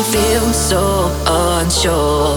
feel so unsure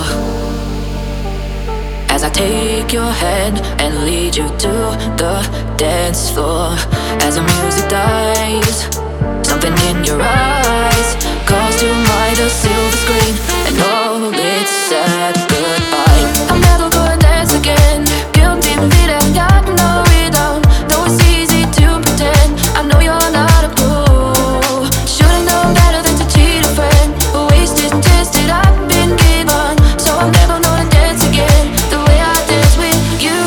as I take your hand and lead you to the dance floor. As the music dies, something in your eyes calls to mind a silver screen, and all it's said goodbye. I'm never gonna dance again. Guilty feet and got no rhythm. Though it's easy to pretend, I know you're not a fool. Should've known better than to cheat a friend. Wasted, tested, I've been given, so I'm never gonna dance again the way I dance with you.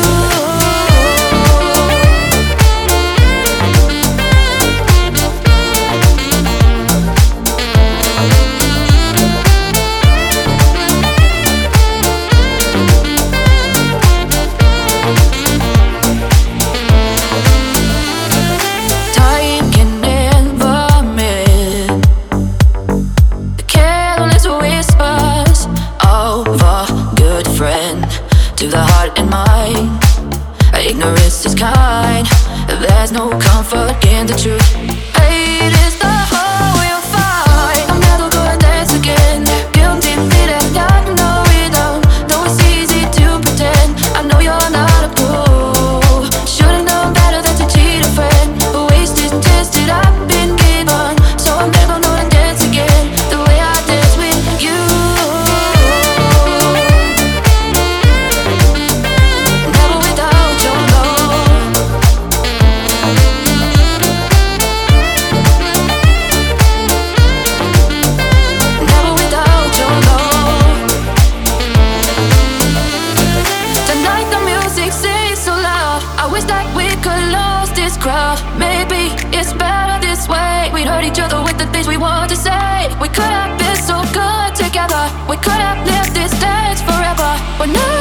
Time can never mend the careless whispers of a good friend to the heart and mind. Ignorance is kind. There's no comfort in the truth. Hate is the hole you'll find. I'm never gonna dance again. Guilty feet and got no rhythm. Though it's easy to pretend, I know you're not a fool. Should've known better than to cheat a friend. Wasted, tested, I've been given, so I'm never gonna dance again the way I dance with you. Never without your love. Never without your love. Tonight the music sings so loud. I wish that we could lose this crowd. Maybe it's better this way. We'd hurt each other with the things we want to say. We could have been so good together. We could have lived this dance forever. We're not